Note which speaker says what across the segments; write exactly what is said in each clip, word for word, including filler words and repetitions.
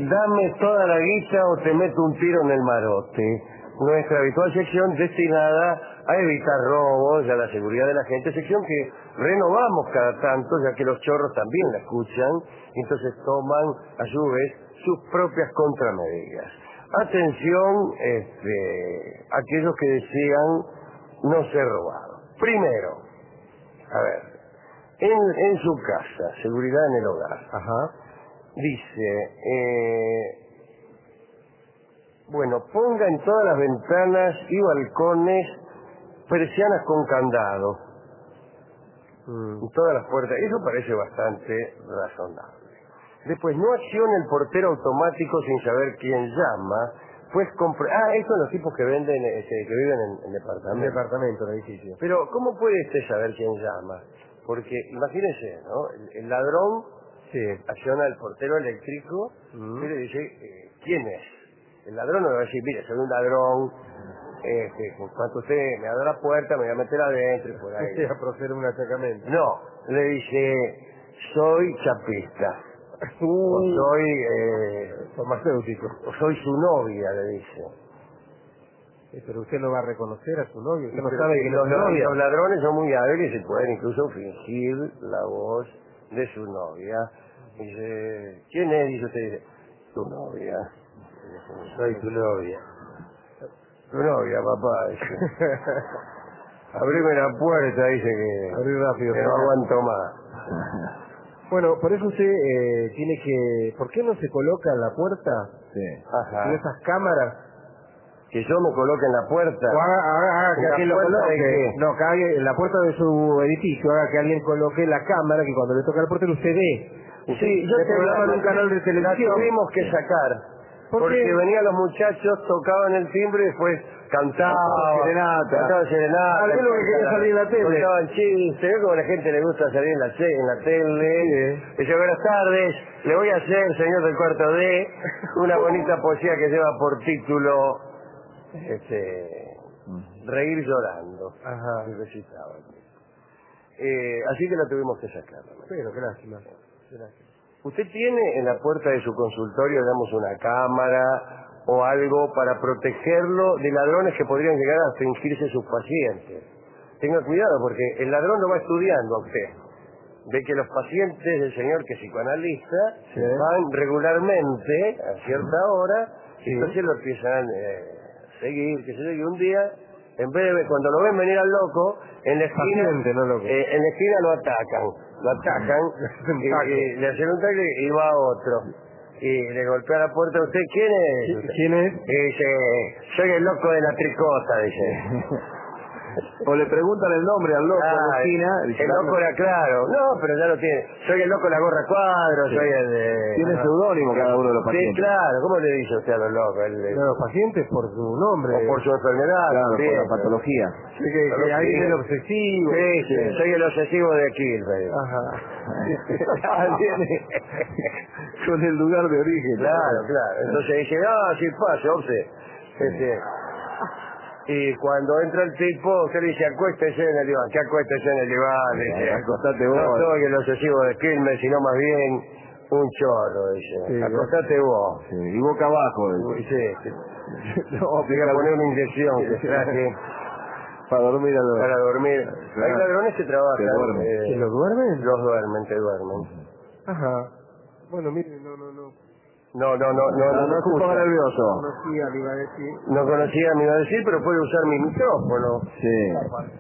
Speaker 1: dame toda la guita o te meto un tiro en el marote. Nuestra habitual sección destinada a evitar robos y a la seguridad de la gente, sección que renovamos cada tanto, ya que los chorros también la escuchan, y entonces toman a su vez sus propias contramedidas. Atención, este, aquellos que desean no ser robados. Primero, a ver, en, en su casa, seguridad en el hogar.
Speaker 2: Ajá.
Speaker 1: Dice, eh, bueno, ponga en todas las ventanas y balcones persianas con candado. Mm. En todas las puertas. Eso parece bastante razonable. Después, no accione el portero automático sin saber quién llama. Pues compre... Ah, estos son los tipos que venden, este, que viven en, en departamentos.
Speaker 2: En departamento, en edificio.
Speaker 1: Pero, ¿cómo puede usted saber quién llama? Porque, imagínese, ¿no? El, el ladrón
Speaker 2: sí.
Speaker 1: acciona el portero eléctrico mm. y le dice, eh, ¿quién es? El ladrón no le va a decir, mire, soy un ladrón, este, por cuanto usted me abre la puerta, me voy a meter adentro y por ahí.
Speaker 2: Sí, a proceder un atracamiento.
Speaker 1: No, le dice, soy chapista.
Speaker 2: Uh,
Speaker 1: o soy eh,
Speaker 2: farmacéutico.
Speaker 1: O soy su novia, le dice.
Speaker 2: Sí, pero usted no va a reconocer a su novio. Usted no
Speaker 1: Pero
Speaker 2: sabe
Speaker 1: que
Speaker 2: que
Speaker 1: los,
Speaker 2: no es su novia.
Speaker 1: los ladrones son muy hábiles y pueden incluso fingir la voz de su novia. Dice, ¿quién es? Dice usted, dice, tu novia.
Speaker 2: Soy tu novia.
Speaker 1: Tu novia, papá. Dice. Abrime la puerta, dice que,
Speaker 2: Abrí rápido,
Speaker 1: que no aguanto más.
Speaker 2: Bueno, por eso usted eh, tiene que... ¿Por qué no se coloca en la puerta?
Speaker 1: Sí. Ajá.
Speaker 2: En esas cámaras.
Speaker 1: Que yo me coloque en la puerta.
Speaker 2: O haga, haga, haga que alguien lo coloque. No, que haga, en la puerta de su edificio haga que alguien coloque la cámara, que cuando le toca el portero usted ve. Usted
Speaker 1: Sí, yo
Speaker 2: le
Speaker 1: te
Speaker 2: programa en un canal de televisión.
Speaker 1: La tuvimos que sacar.
Speaker 2: ¿Por
Speaker 1: porque
Speaker 2: qué?
Speaker 1: venían los muchachos, tocaban el timbre y después cantaban.
Speaker 2: Serenata.
Speaker 1: Cantaban serenata.
Speaker 2: Alguien lo que quería salir en la tele.
Speaker 1: Contaban chistes. ¿Ves cómo a la gente le gusta salir en la, en la tele?
Speaker 2: Sí.
Speaker 1: Dice, buenas tardes, le voy a hacer, señor del cuarto D, una bonita poesía que lleva por título este, Reír llorando.
Speaker 2: Ajá.
Speaker 1: Y recitaba. Eh, así que la tuvimos que sacar.
Speaker 2: Pero, qué lástima. Gracias.
Speaker 1: ¿Usted tiene en la puerta de su consultorio, digamos, una cámara o algo para protegerlo de ladrones que podrían llegar a fingirse sus pacientes? Tenga cuidado, porque el ladrón lo va estudiando a usted. Ve que los pacientes del señor que es psicoanalista
Speaker 2: sí.
Speaker 1: van regularmente a cierta hora,
Speaker 2: sí.
Speaker 1: y entonces lo empiezan eh, a seguir, que se yo, y un día, en vez de, cuando lo ven venir al loco, en la esquina,
Speaker 2: Paciente, no loco.
Speaker 1: Eh, en la esquina lo atacan, lo atacan, y, y le hacen un tacle y va otro. Y le golpea la puerta a usted, ¿quién es?
Speaker 2: ¿Quién es?
Speaker 1: Y dice, soy el loco de la tricota, dice.
Speaker 2: O le preguntan el nombre al loco
Speaker 1: ah,
Speaker 2: en la esquina.
Speaker 1: El loco era claro. No, pero ya lo tiene. Soy el loco de la gorra cuadro, sí. soy el de...
Speaker 2: Tiene ah, seudónimo cada uno de los pacientes.
Speaker 1: Sí, claro. ¿Cómo le dice usted a los locos? El, el...
Speaker 2: Los pacientes por su nombre.
Speaker 1: O por su enfermedad.
Speaker 2: Claro,
Speaker 1: también,
Speaker 2: por la patología.
Speaker 1: Sí, que, que
Speaker 2: ahí viene el obsesivo.
Speaker 1: Sí, sí, sí, soy el obsesivo de Kilber.
Speaker 2: Ajá. Viene con el lugar de origen.
Speaker 1: Claro, claro. Entonces dice, ah, sí, pase, obse. Este... Y cuando entra el tipo, usted le dice, acuéstese en el diván. ¿Qué acuéstese en el diván? Dice,
Speaker 2: acostate vos.
Speaker 1: No soy el obsesivo de Quilmes, sino más bien un chorro, dice. Sí, acostate vos.
Speaker 2: Sí, y boca abajo.
Speaker 1: Dice. Sí, sí. No, voy a poner una inyección que traje.
Speaker 2: Para dormir a los...
Speaker 1: Para dormir. Claro. Hay ladrones que trabajan.
Speaker 2: duermen.
Speaker 1: Eh,
Speaker 2: ¿Que los duermen?
Speaker 1: Los duermen, te duermen.
Speaker 2: Ajá. Bueno, mire, no, no, no.
Speaker 1: No, no, no, no, no,
Speaker 2: no, no se ponga nervioso.
Speaker 1: No conocía, me iba a decir. No conocía, me iba a decir, pero puede usar mi micrófono.
Speaker 2: Sí.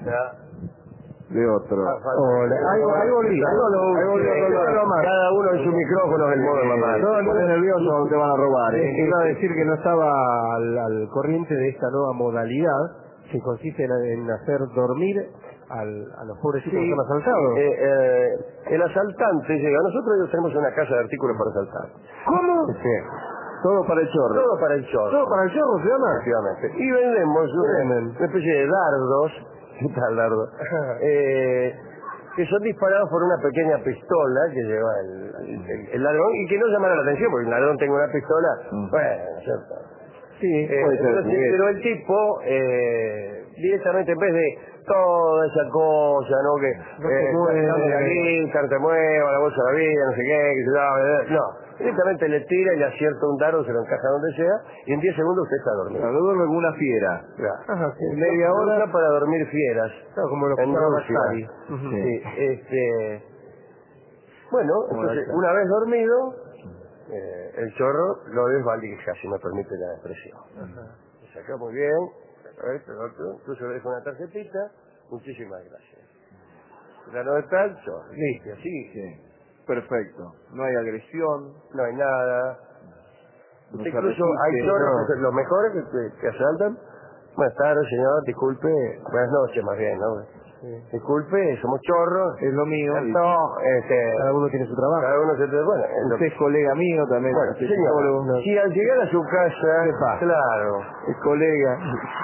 Speaker 2: De otro.
Speaker 1: Hola. Ahí, ahí volví, ahí volví. Cada uno en su micrófono es el modo mamá.
Speaker 2: No, no es nervioso, te van a robar. Eh. Iba a decir que no estaba al, al corriente de esta nueva modalidad que consiste en, en hacer dormir al, a los pobrecitos sí. que son asaltados.
Speaker 1: Eh, eh, el asaltante llega. Nosotros tenemos una casa de artículos para asaltar.
Speaker 2: ¿Cómo?
Speaker 1: Sí.
Speaker 2: Todo para el chorro.
Speaker 1: Todo para el chorro.
Speaker 2: Todo para el chorro, ¿se llama?
Speaker 1: Efectivamente. Y vendemos una, una especie de dardos. ¿Qué tal dardo? eh, que son disparados por una pequeña pistola que lleva el, el, el ladrón y que no llamará la atención porque el ladrón tenga una pistola. Mm. Bueno, ¿cierto?
Speaker 2: Sí,
Speaker 1: eh,
Speaker 2: puede ser.
Speaker 1: Entonces, pero el tipo eh, directamente, en vez de toda esa cosa, ¿no? Que
Speaker 2: No te
Speaker 1: eh,
Speaker 2: mueve,
Speaker 1: la guita, te mueva, la bolsa de la vida, no sé qué, que se da, no. Directamente le tira y le acierta un dardo, se lo encaja donde sea, y en diez segundos usted está dormido.
Speaker 3: Claro, duerme como una fiera.
Speaker 1: Claro.
Speaker 2: Ajá, sí.
Speaker 1: Media hora para dormir fieras.
Speaker 2: Claro, como lo que
Speaker 1: En
Speaker 2: usaba
Speaker 1: Rusia.
Speaker 2: Massari. Ujú.
Speaker 1: Sí, este... Bueno,
Speaker 3: Como
Speaker 1: entonces,
Speaker 3: la-
Speaker 1: una vez dormido, eh, el chorro lo desvalija, si me permite la expresión.
Speaker 2: Ajá.
Speaker 1: Se saca muy bien, esto, lo otro, incluso le dejo una tarjetita, muchísimas gracias. Ya no está el chorro, listo, así,
Speaker 3: Sí. Perfecto. No hay agresión.
Speaker 1: no hay nada.
Speaker 3: No
Speaker 1: Usted
Speaker 3: se
Speaker 1: incluso
Speaker 3: resiste,
Speaker 1: hay chorros,
Speaker 3: no.
Speaker 1: que son los mejores que, que, que asaltan. Buenas tardes, señor, disculpe, buenas noches más bien, ¿no?
Speaker 2: Sí.
Speaker 1: Disculpe, somos chorros.
Speaker 3: Es lo mío.
Speaker 1: No, este,
Speaker 2: Cada uno tiene su trabajo.
Speaker 1: cada uno se... Bueno, es lo
Speaker 3: Usted es colega mío también.
Speaker 1: Bueno,
Speaker 3: usted es
Speaker 1: señor,
Speaker 3: psicólogo.
Speaker 1: si al llegar a su casa,
Speaker 3: ¿Qué pasa?
Speaker 1: claro,
Speaker 3: Es colega.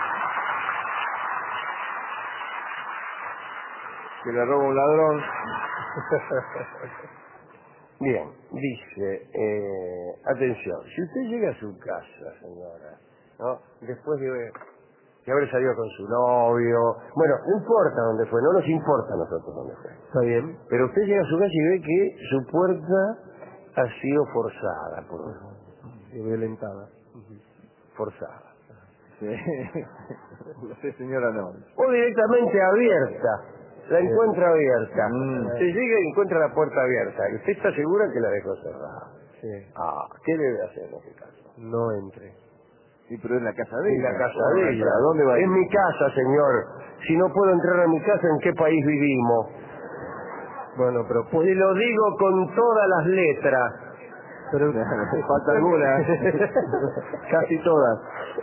Speaker 3: Que le roba un ladrón.
Speaker 1: bien, dice, eh, atención, si usted llega a su casa, señora, ¿no? Después de, de haber salido con su novio, bueno, no importa dónde fue, no nos importa a nosotros dónde fue,
Speaker 2: Está bien.
Speaker 1: pero usted llega a su casa y ve que su puerta ha sido forzada, por
Speaker 2: Y violentada.
Speaker 1: forzada,
Speaker 3: Sí. Usted, señora, no.
Speaker 1: o directamente abierta. La encuentra abierta.
Speaker 3: Mm.
Speaker 1: Se llega y encuentra la puerta abierta. Y usted está segura que la dejó cerrada.
Speaker 2: Sí.
Speaker 1: Ah, ¿qué debe hacer en este caso?
Speaker 2: No entre.
Speaker 3: Sí, pero es la casa de
Speaker 1: En
Speaker 3: ella.
Speaker 1: la casa
Speaker 3: ¿Cómo va a
Speaker 1: de ella.
Speaker 3: entrar? ¿A dónde va a ir?
Speaker 1: Es mi casa, señor. Si no puedo entrar a mi casa, ¿en qué país vivimos?
Speaker 2: Bueno, pero
Speaker 1: Pues lo digo con todas las letras.
Speaker 2: Pero
Speaker 3: Falta alguna. Casi todas.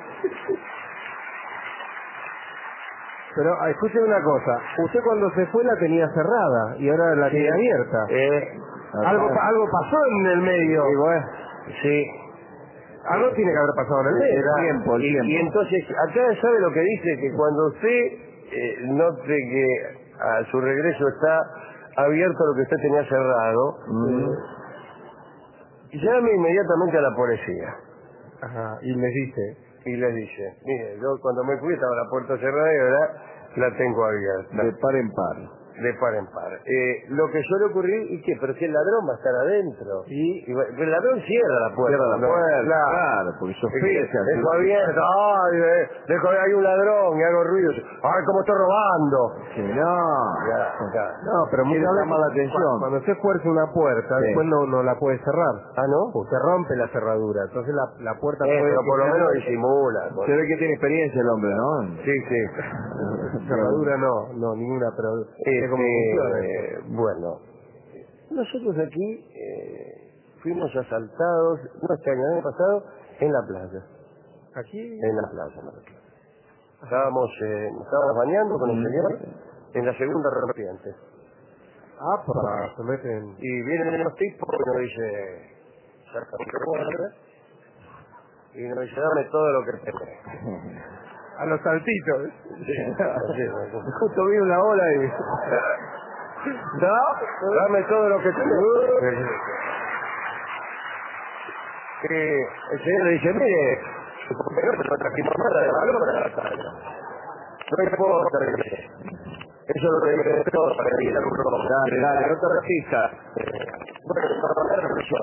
Speaker 2: Pero ah, escuche una cosa, usted cuando se fue la tenía cerrada y ahora la tiene abierta.
Speaker 1: Eh,
Speaker 2: Algo pa- algo pasó en el medio.
Speaker 3: Sí, bueno.
Speaker 1: sí.
Speaker 2: Algo tiene que haber pasado en el medio.
Speaker 3: El tiempo, el
Speaker 1: y,
Speaker 3: tiempo.
Speaker 1: y entonces, acá sabe lo que dice, que cuando usted eh, note que a su regreso está abierto lo que usted tenía cerrado,
Speaker 3: Mm.
Speaker 1: llame inmediatamente a la policía
Speaker 2: Ajá, y le dice,
Speaker 1: y les dice, mire, yo cuando me fui estaba la puerta cerrada y ahora la tengo abierta.
Speaker 3: De par en par.
Speaker 1: De par en par. Eh, lo que suele ocurrir, ¿y qué? Pero si el ladrón va a estar adentro.
Speaker 2: y
Speaker 1: Y va- pero el ladrón cierra la puerta.
Speaker 3: Cierra la
Speaker 1: ¿no?
Speaker 3: puerta,
Speaker 1: Claro.
Speaker 3: claro, porque sospecha.
Speaker 1: Dejo abierto, ay, eh, dejo, hay un ladrón y hago ruido. Ay, como estoy robando.
Speaker 3: Sí, no.
Speaker 1: Ya, ya.
Speaker 2: no, pero
Speaker 3: Quiere
Speaker 2: muchas
Speaker 3: llamar la
Speaker 2: veces
Speaker 3: atención.
Speaker 2: cuando usted fuerza una puerta,
Speaker 3: Sí.
Speaker 2: después no, no la puede cerrar.
Speaker 1: Ah, ¿no?
Speaker 2: Usted rompe la cerradura, entonces la, la puerta
Speaker 1: Eh,
Speaker 2: puede
Speaker 1: pero por lo
Speaker 2: que
Speaker 1: menos
Speaker 2: sea-
Speaker 1: disimula. con-
Speaker 3: Se ve que tiene experiencia el hombre, ¿no?
Speaker 1: Sí, sí.
Speaker 2: cerradura no, no, ninguna, pero sé cómo funciona.
Speaker 1: Este, bueno, nosotros aquí eh, fuimos asaltados, no este año, el año pasado, en la playa.
Speaker 2: Aquí,
Speaker 1: En la playa, no, claro. Estábamos, eh, nos estábamos bañando con el
Speaker 3: Mm.
Speaker 1: señor en la segunda rompiente.
Speaker 2: ah, para, se meten,
Speaker 1: Y vienen los tipos y nos dice, saca un revólver y nos dice, dame todo lo que tenés.
Speaker 2: a los saltitos.
Speaker 1: Así, así.
Speaker 3: Justo vi una ola y...
Speaker 1: ¿No? Dame todo lo que tenés. Y el señor le dice, mire, pero no trajimos nada de valor para la talla. No importa, le dice. Eso es lo que dice de todo para ir a uno.
Speaker 3: Dale, dale, no te resistas.
Speaker 1: Bueno, para la yo.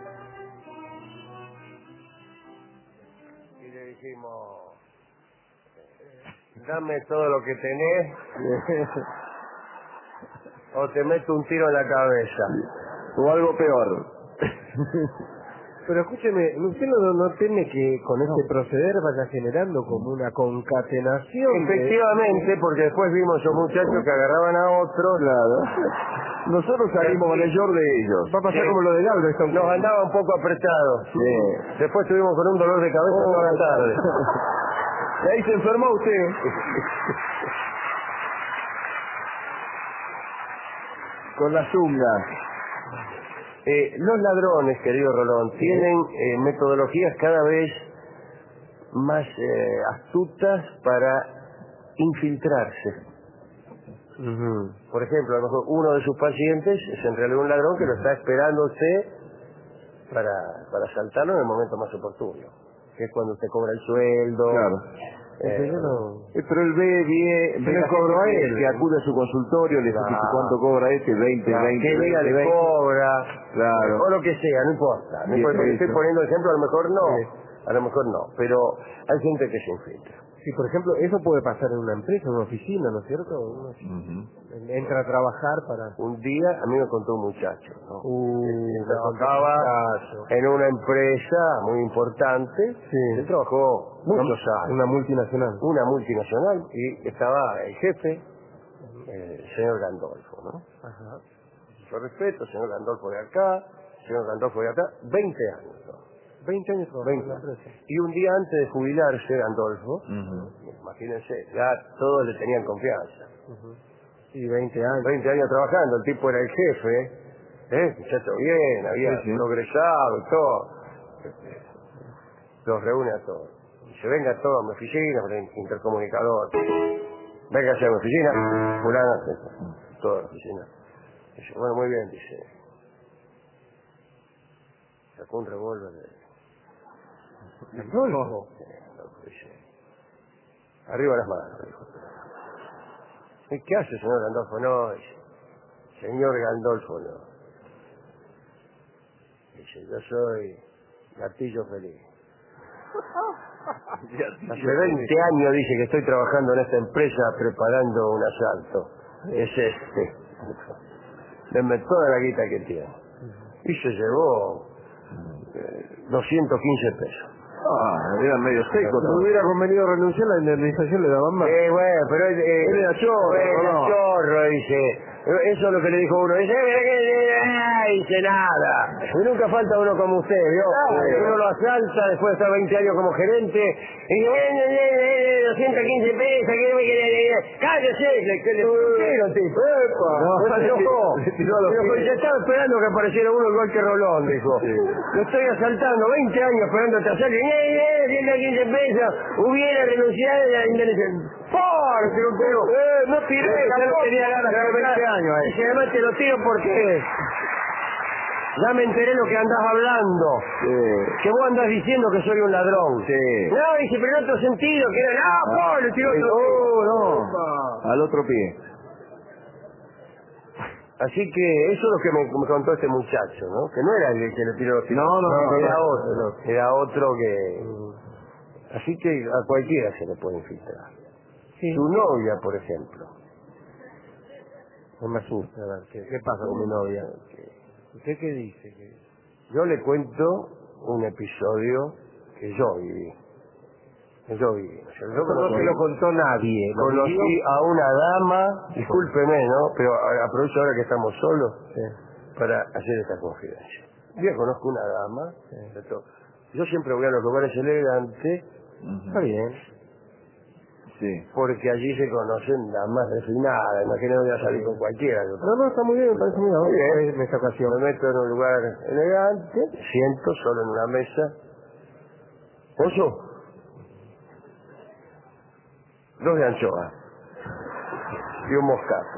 Speaker 1: Y le dijimos, Dame todo lo que tenés o te meto un tiro en la cabeza.
Speaker 3: O algo peor.
Speaker 2: Pero escúcheme, ¿usted no, no teme que con este proceder vaya generando como una concatenación?
Speaker 1: Efectivamente, porque después vimos esos muchachos que agarraban a otros.
Speaker 3: Claro. Nosotros salimos con el short de ellos.
Speaker 2: Va a pasar
Speaker 1: Sí.
Speaker 2: como lo de Galdo. Esta
Speaker 1: Nos andaba un poco apretados.
Speaker 3: Sí.
Speaker 1: Después estuvimos con un dolor de cabeza
Speaker 2: Oh,
Speaker 1: toda la tarde.
Speaker 3: Y ahí se enfermó usted. Con la zunga.
Speaker 1: Eh, los ladrones, querido Rolón, tienen eh, metodologías cada vez más eh, astutas para infiltrarse.
Speaker 2: Uh-huh.
Speaker 1: Por ejemplo, a lo mejor uno de sus pacientes es en realidad un ladrón que lo está esperando a usted para, para asaltarlo en el momento más oportuno, que es cuando usted cobra el sueldo.
Speaker 3: Claro.
Speaker 1: Eh,
Speaker 2: Yo no...
Speaker 3: Eh, Pero él ve bien,
Speaker 2: Yo
Speaker 3: ve
Speaker 2: le
Speaker 3: la
Speaker 2: cobro
Speaker 3: gente
Speaker 2: a
Speaker 3: que-
Speaker 2: él.
Speaker 3: que acude a su consultorio, le dice
Speaker 1: Claro.
Speaker 3: cuánto cobra este, veinte,
Speaker 1: Claro,
Speaker 3: veinte,
Speaker 1: que diga
Speaker 3: veinte,
Speaker 1: le
Speaker 3: veinte.
Speaker 1: cobra,
Speaker 3: Claro.
Speaker 1: o lo que sea, no importa. No
Speaker 3: Bien,
Speaker 1: importa, porque estoy
Speaker 3: eso.
Speaker 1: poniendo ejemplo, a lo mejor no,
Speaker 2: Sí.
Speaker 1: a lo mejor no, pero hay gente que se infiltra.
Speaker 2: Sí, por ejemplo, eso puede pasar en una empresa, en una oficina, ¿no es cierto? Uno
Speaker 3: Ujú.
Speaker 2: entra a trabajar para...
Speaker 1: Un día a mí me contó un muchacho, ¿no?
Speaker 2: Uh,
Speaker 1: Él
Speaker 2: me contó
Speaker 1: trabajaba
Speaker 2: un muchacho.
Speaker 1: en una empresa muy importante,
Speaker 2: Sí.
Speaker 1: él trabajó muchos
Speaker 2: Una,
Speaker 1: años,
Speaker 2: una multinacional.
Speaker 1: una multinacional, y estaba el jefe, el señor Gandolfo, ¿no?
Speaker 2: Ajá.
Speaker 1: Yo respeto, señor Gandolfo de acá, señor Gandolfo de acá, veinte años, ¿no?
Speaker 2: veinte años trabajando
Speaker 1: veinte
Speaker 2: en la
Speaker 1: años.
Speaker 2: empresa.
Speaker 1: Y un día antes de jubilarse, Gandolfo,
Speaker 3: Ujú.
Speaker 1: imagínense, ya todos le tenían confianza.
Speaker 2: Uh-huh. Sí, veinte años.
Speaker 1: veinte años trabajando, el tipo era el jefe, ¿eh? Muchacho bien, había
Speaker 3: Sí, sí.
Speaker 1: progresado y todo. Los reúne a todos. Dice, venga todos a mi oficina, con el intercomunicador. Venga a mi oficina, fulana, toda la oficina. Dice, bueno, muy bien, dice. Sacó un revólver de...
Speaker 2: Gandolfo.
Speaker 1: Dice, arriba las manos, dijo. ¿Y qué hace, señor Gandolfo? No, dice, señor Gandolfo, no. Dice, yo soy Gatillo Feliz. Hace veinte años dice que estoy trabajando en esta empresa preparando un asalto. Es este. Denme toda la guita que tiene. Y se llevó eh, doscientos quince pesos.
Speaker 3: Ah, era medio seco.
Speaker 2: Si
Speaker 3: todo.
Speaker 2: hubiera convenido renunciar, la indemnización le daban más.
Speaker 1: Eh, bueno, pero él, eh,
Speaker 3: Él era chorro,
Speaker 1: él era
Speaker 3: ¿no?
Speaker 1: chorro, dice. Eso es lo que le dijo uno. Dice, "Eh, dice nada. Y nunca falta uno como usted, ¿vio?
Speaker 2: Claro.
Speaker 1: Uno lo asalta después de estar veinte años como gerente y dice, "Eh, eh, eh, eh, doscientos quince pesos, que no me quiere... Cállese, le, que le pusieron, tipo.
Speaker 3: No,
Speaker 1: No, se
Speaker 3: le
Speaker 1: enojó.
Speaker 3: tiró- le tiró a los
Speaker 1: Dijo,
Speaker 3: pies.
Speaker 1: "Yo estaba esperando que apareciera uno igual que Rolón", dijo.
Speaker 3: Sí.
Speaker 1: Lo estoy asaltando, veinte años esperando este asalto. Y, eh, eh, ciento quince pesos, hubiera renunciado a la indemnización. ¡Por! Pero, pero, eh, no tiré,
Speaker 3: Ya no
Speaker 1: tampoco.
Speaker 3: tenía ganas de hacer veinte años, eh.
Speaker 1: Dice, además te lo tiro porque ya me enteré lo que andás hablando.
Speaker 3: Sí.
Speaker 1: Que vos andás diciendo que soy un ladrón.
Speaker 3: Sí.
Speaker 1: No, dice, pero en otro sentido, que era, ah, por, le tiró otro.
Speaker 3: Oh, no. Al otro pie.
Speaker 1: Así que eso es lo que me, me contó este muchacho, ¿no? Que no era el que le tiró los tiros.
Speaker 3: No, no, no,
Speaker 1: Era
Speaker 3: no.
Speaker 1: otro. Era otro que... Así que a cualquiera se le puede infiltrar.
Speaker 2: Sí.
Speaker 1: Su novia, por ejemplo.
Speaker 2: No me asusta, a ver, ¿qué, qué pasa con mi novia? ¿Usted qué dice? ¿Qué-
Speaker 1: Yo le cuento un episodio que yo viví. Que yo viví. O sea, yo
Speaker 2: Eso no se lo contó nadie. ¿Lo
Speaker 1: conocí
Speaker 2: vivió?
Speaker 1: a una dama, discúlpeme, ¿no? Pero a- aprovecho ahora que estamos solos
Speaker 2: Sí.
Speaker 1: para hacer esta confidencia. Yo conozco una dama,
Speaker 2: Sí.
Speaker 1: ¿cierto? Yo siempre voy a los lugares elegantes
Speaker 2: Está bien.
Speaker 3: Sí.
Speaker 1: porque allí se conocen las más refinadas. Imagínate, voy a salir con cualquiera. Yo
Speaker 2: No, no, está muy bien, me parece muy
Speaker 1: Muy bien.
Speaker 2: bien en esta ocasión.
Speaker 1: me meto en un lugar elegante, siento solo en una mesa. Oso, dos de anchoa y un moscato.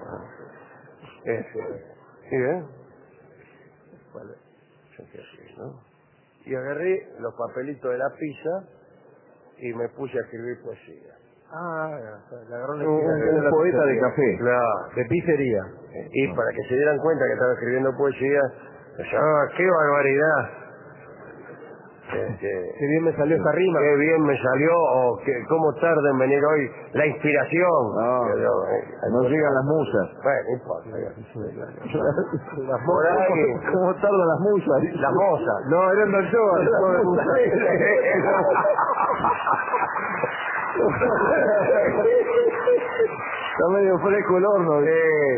Speaker 1: Ese. ¿Sí, eh? Vale. Yo qué así, ¿no? Y agarré los papelitos de la pizza y me puse a escribir poesía.
Speaker 2: Ah, le agarró la
Speaker 3: Un,
Speaker 2: inspiración
Speaker 3: un
Speaker 2: la
Speaker 3: poeta de
Speaker 2: pizzería.
Speaker 3: café.
Speaker 1: Claro.
Speaker 2: De pizzería.
Speaker 1: Y para que se dieran cuenta que estaba escribiendo poesía, decía, ¡ah, qué barbaridad! Este,
Speaker 2: Qué bien me salió esta rima.
Speaker 1: Qué bien me salió, o que, cómo tarda en venir hoy la inspiración.
Speaker 3: No,
Speaker 1: Yo, eh,
Speaker 3: no llegan las musas.
Speaker 1: Bueno, no importa.
Speaker 2: Las
Speaker 1: Por
Speaker 2: mozas.
Speaker 1: ahí,
Speaker 3: ¿Cómo tardan las musas?
Speaker 1: la moza.
Speaker 2: No, eran Don Joa,
Speaker 3: Las
Speaker 2: no de
Speaker 3: musas.
Speaker 2: musas.
Speaker 3: Está medio fresco el horno.
Speaker 1: Eh,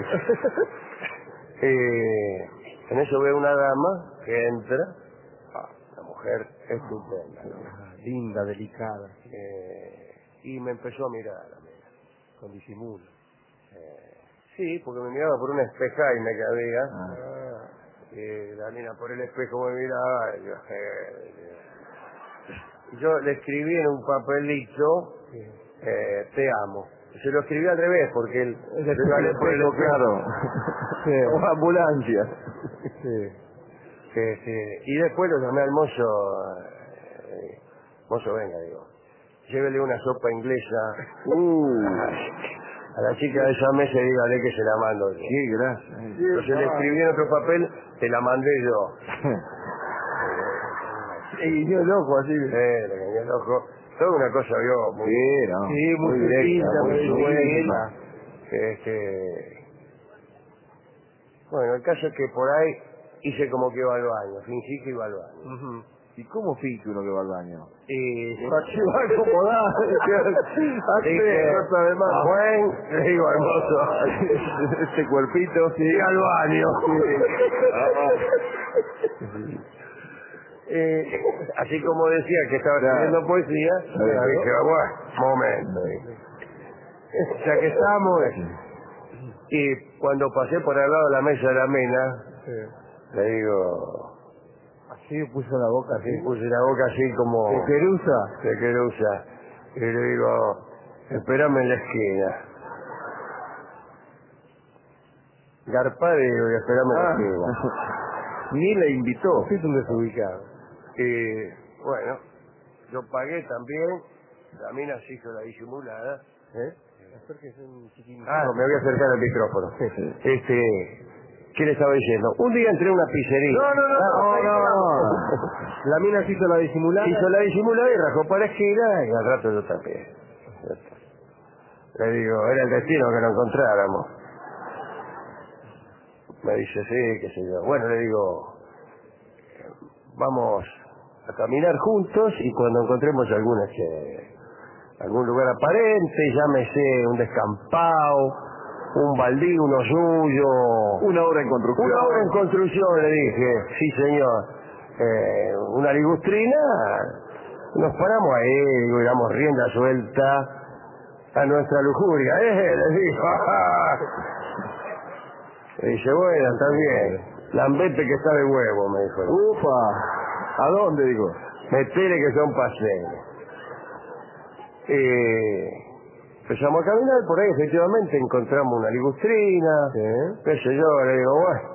Speaker 1: eh, en eso veo una dama que entra, ah, una mujer estupenda, ¿no?
Speaker 2: Ah, linda, delicada,
Speaker 1: Eh, y me empezó a mirar a mí.
Speaker 2: con disimulo.
Speaker 1: Eh, sí, porque me miraba por una espeja y me cabía.
Speaker 3: Ah.
Speaker 1: Eh, la nena por el espejo me miraba. Y yo, eh, y yo le escribí en un papelito, eh, te amo. Se lo escribí al revés, porque él
Speaker 3: El
Speaker 1: se iba al
Speaker 3: espejo,
Speaker 1: espejo,
Speaker 3: claro.
Speaker 2: Sí.
Speaker 3: O ambulancia.
Speaker 2: Sí.
Speaker 1: que, que- y después lo llamé al mozo. eh, mozo, venga, digo. Llévele una sopa inglesa
Speaker 3: Uh,
Speaker 1: a la chica de esa mesa y dígale que se la mando yo.
Speaker 3: qué grasa.
Speaker 1: Entonces le escribí en otro papel, te la mandé yo.
Speaker 3: Y yo loco así.
Speaker 1: Eh, le guiñé el ojo. Toda una cosa vio muy,
Speaker 3: Sí, no.
Speaker 2: Sí, muy
Speaker 3: directa,
Speaker 2: sutil,
Speaker 3: muy
Speaker 2: muy
Speaker 3: sutil.
Speaker 1: este, bueno, el caso es que por ahí hice como que iba al baño, fingí que iba al baño.
Speaker 2: Ujú.
Speaker 3: ¿Y cómo finge uno que va al baño?
Speaker 1: Y
Speaker 3: Va a acomodar.
Speaker 1: dije,
Speaker 3: no sabe más.
Speaker 1: buen, le digo al mozo,
Speaker 3: Este cuerpito.
Speaker 1: fui al baño. Eh, así como decía que estaba
Speaker 3: Claro.
Speaker 1: escribiendo poesía,
Speaker 3: Claro.
Speaker 1: dije, bueno, momento. Ya que estamos, y cuando pasé por al lado de la mesa de la mena,
Speaker 2: Sí.
Speaker 1: le digo,
Speaker 2: Así puso la boca,
Speaker 1: así
Speaker 2: así.
Speaker 1: puse la boca así como
Speaker 2: De querusa.
Speaker 1: de querusa, y le digo, espérame en la esquina. Garpá, le digo, y espérame en la
Speaker 3: Ah.
Speaker 1: esquina.
Speaker 3: Ni le invitó.
Speaker 2: Sí, es un desubicado.
Speaker 1: Y bueno, yo pagué también, la mina se hizo la disimulada. ¿Eh?
Speaker 2: Acérquese un chiquín.
Speaker 1: Ah, me voy a acercar al micrófono. Este, ¿qué le estaba diciendo? Un día entré a una pizzería.
Speaker 2: No, no, no,
Speaker 1: Ah,
Speaker 2: no, no. La mina se hizo la disimulada.
Speaker 1: hizo la disimulada y rajó para la esquina y al rato yo también. Le digo, era el destino que lo encontráramos. Me dice, sí, qué sé yo. Bueno, le digo, vamos a caminar juntos y cuando encontremos alguna que, algún lugar aparente, llámese un descampado, un baldío, un hoyuyo,
Speaker 3: Una obra en construcción.
Speaker 1: una obra en construcción, le dije, sí señor, eh, una ligustrina, nos paramos ahí, digo, y damos rienda suelta a nuestra lujuria, eh, le digo, y dice, bueno, está bien, lambete que está de huevo, me dijo.
Speaker 3: Ufa. ¿A dónde, digo?
Speaker 1: Metele que son paseos. Eh, empezamos a caminar por ahí, efectivamente encontramos una ligustrina,
Speaker 2: Sí.
Speaker 1: qué sé yo, le digo, bueno,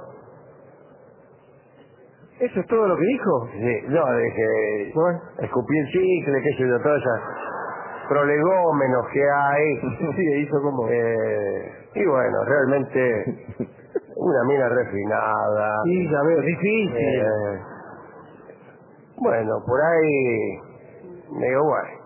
Speaker 2: ¿Eso es todo lo que dijo?
Speaker 1: sí, no, le dije,
Speaker 2: Bueno.
Speaker 1: escupí el chicle, qué sé yo, todas esas prolegómenos que hay.
Speaker 2: Sí, hizo como...
Speaker 1: Eh, y bueno, realmente una mina refinada.
Speaker 2: Sí, ya veo, difícil.
Speaker 1: Eh, bueno, por ahí, me digo, bueno.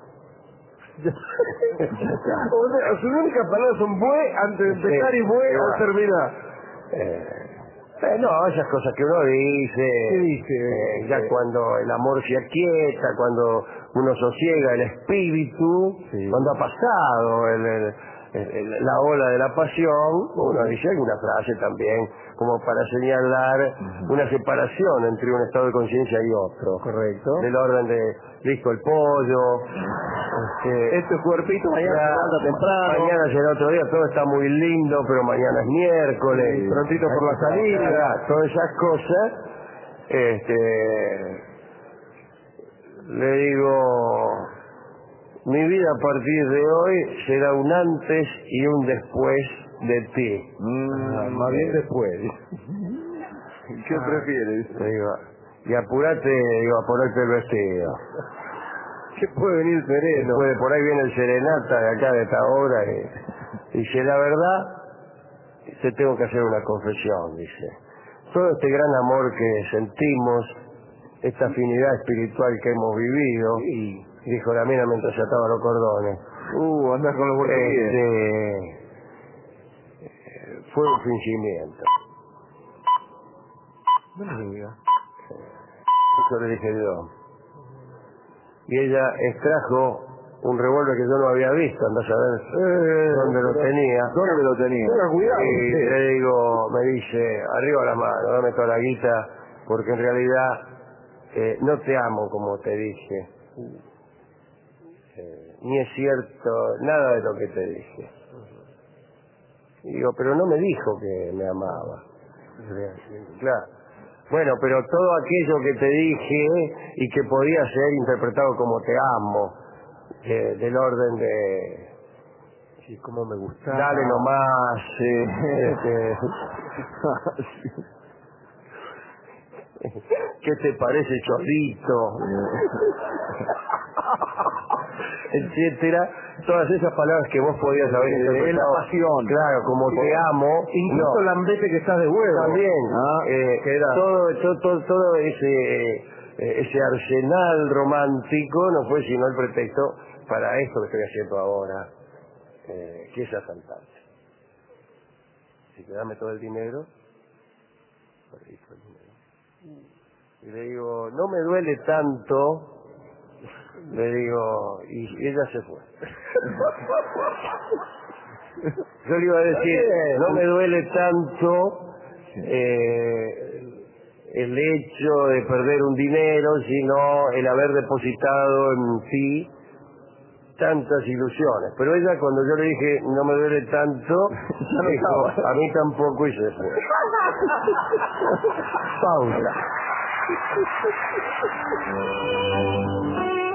Speaker 2: O sea, sus únicas palabras son bue antes de empezar
Speaker 1: Sí,
Speaker 2: y bue
Speaker 1: sí,
Speaker 2: al
Speaker 1: bueno.
Speaker 2: terminar.
Speaker 1: Eh, eh, no, esas cosas que uno dice,
Speaker 2: ¿Qué dice?
Speaker 1: eh, ya
Speaker 2: Sí.
Speaker 1: cuando el amor se aquieta, cuando uno sosiega el espíritu,
Speaker 2: Sí.
Speaker 1: cuando ha pasado el- el- el- el- la ola de la pasión, uno dice alguna frase también como para señalar una separación entre un estado de conciencia y otro.
Speaker 2: Correcto.
Speaker 1: Del orden de, listo el pollo, este,
Speaker 3: Este cuerpito mañana se
Speaker 1: ya,
Speaker 3: levanta temprano.
Speaker 1: mañana será otro día, todo está muy lindo, pero mañana es miércoles.
Speaker 2: Sí, prontito por la salida.
Speaker 1: Ya, todas esas cosas, este, le digo, mi vida a partir de hoy será un antes y un después de ti.
Speaker 3: Mm,
Speaker 2: Ah, más bien después.
Speaker 3: ¿Qué prefieres?
Speaker 1: Le digo, y apurate, digo, a ponerte el vestido.
Speaker 2: ¿Qué puede venir sereno?
Speaker 1: Después de por ahí viene el serenata de acá de esta obra y dice, la verdad, te tengo que hacer una confesión, dice. Todo este gran amor que sentimos esta afinidad espiritual que hemos vivido.
Speaker 2: Sí.
Speaker 1: Dijo la mina mientras se ataba los cordones.
Speaker 3: Uh, andás con los portugueses.
Speaker 1: Este, fue un fingimiento.
Speaker 2: No me diga.
Speaker 1: Eso le dije yo. Y ella extrajo un revólver que yo no había visto, andás a ver
Speaker 3: Eh,
Speaker 1: dónde lo tenía.
Speaker 3: ¿Dónde lo tenía?
Speaker 2: Tenga cuidado.
Speaker 1: Y
Speaker 2: usted.
Speaker 1: le digo, me dice, arriba la mano, dame toda la guita, porque en realidad eh, no te amo como te dije. Eh, ni es cierto nada de lo que te dije. Y digo, pero no me dijo que me amaba. Claro. Bueno, pero todo aquello que te dije y que podía ser interpretado como te amo, eh, del orden de
Speaker 2: Sí, como me gusta.
Speaker 1: dale nomás, eh, este, ¿qué te parece chorrito? Etcétera, todas esas palabras que vos podías haber
Speaker 3: Eh,
Speaker 1: interpretado,
Speaker 3: es la pasión.
Speaker 1: claro, como te amo,
Speaker 2: Incluso
Speaker 1: no.
Speaker 2: lambete que estás de huevo.
Speaker 1: También,
Speaker 3: Ah,
Speaker 1: eh,
Speaker 2: que era-
Speaker 1: todo, todo, todo, todo ese, eh, ese arsenal romántico no fue sino el pretexto para esto que estoy haciendo ahora, eh, que es asaltarte. Si te dame todo el dinero, perdí todo el dinero. Y le digo, no me duele tanto, le digo, y ella se fue. Yo le iba a decir, no me duele tanto eh, el hecho de perder un dinero, sino el haber depositado en ti tantas ilusiones. Pero ella, cuando yo le dije, no me duele tanto, dijo, a mí tampoco, y se fue.
Speaker 2: Pausa.